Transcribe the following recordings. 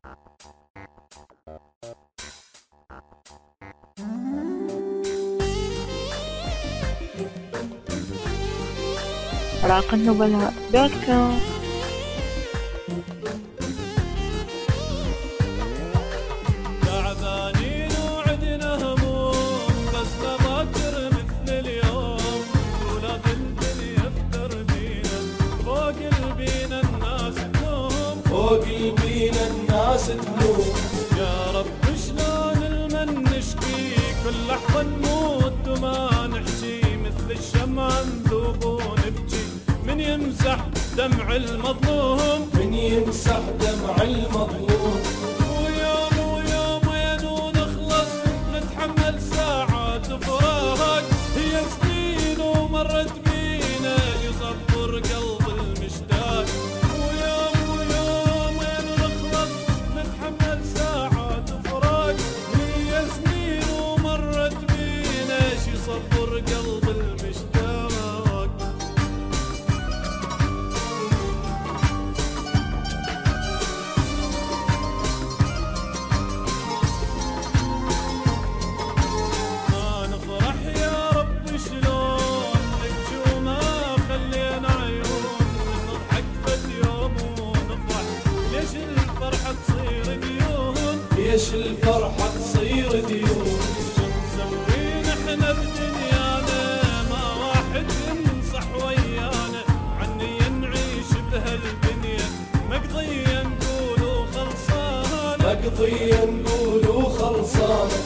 راقالنبلاء.com. تعبانين وعدنا هموم بس نضجر مثل اليوم، ولاد الدنيا افتر بينا فوق البينا الناس تلوم، فوق البينا الناس تلوم. يا رب شلون المن نشكي كل لحظة نموت وما نحشي، مثل الشمع نذوب ونبكي من يمسح دمع المظلوم، من يمسح دمع المظلوم. ويوم ويومين ونخلص نتحمل ساعات فراق، هي سنين ومرت بينا يصبر قلب المشتاق، ويوم ويومين ونخلص نتحمل ساعات فراق، هي سنين ومرت بينا يصبر قلب المشتاق. ليش الفرحة تصير ديون؟ شو نسوي نحن بدنيانا ما واحد ينصح ويانا، عني نعيش بهالدنيا مقضية نقولوا خلصانة، مقضية نقولوا خلصانة.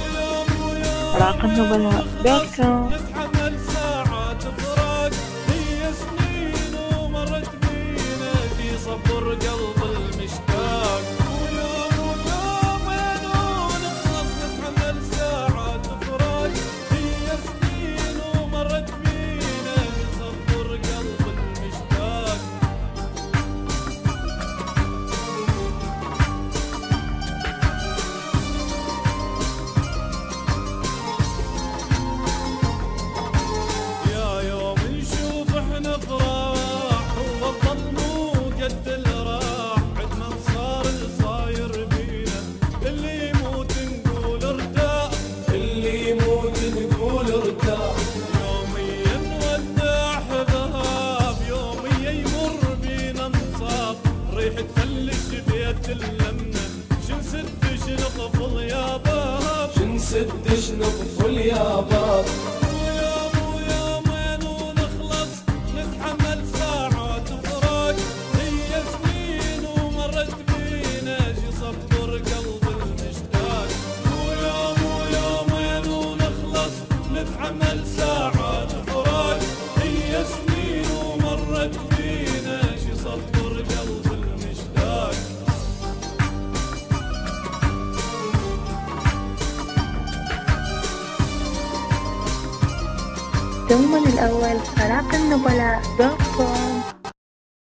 راقالنبلاء.com. نتحمل ساعات فراق، هي سنين ومرت بينا في صبر قلب المشتاق، ويوم ويومين ونخلص نتحمل ساعات فراق، هي سنين ومرت بينا في صبر قلب المشتاق. يا يوم نشوف احنا افراح وبطل مو قد الراح، عد من صار صاير بينا اللي يموت نقول ارتاح، اللي يموت نقول ارتاح. يوميا نودع احباب يوميا يمر بينا مصاب، ريح تفلش بيت اللمة شنسد شنقفل يا باب، شنسد شنقفل يا باب. ويوم ويومين ونخلص نتحمل ساعات فراق، هي سنين ومرت بينا يصبر قلب المشتاق، ويوم ويومين ونخلص نتحمل ساعات فراق، هي سنين ومرت بينا يصبر قلب المشتاق. دوما الأول راقالنبلاء.com.